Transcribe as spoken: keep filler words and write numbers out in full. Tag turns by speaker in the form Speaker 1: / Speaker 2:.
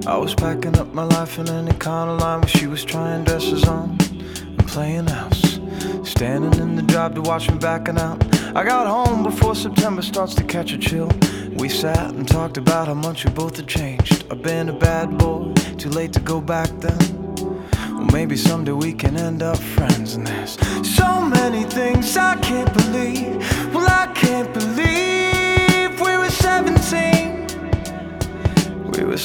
Speaker 1: I was packing up my life in an Econoline where she was trying dresses on and playing house, standing in the drive to watch me backing out. I got home before September starts to catch a chill. We sat and talked about how much we both had changed. I've been a bad boy, too late to go back then. Well, maybe someday we can end up friends. And there's so many things I can't believe will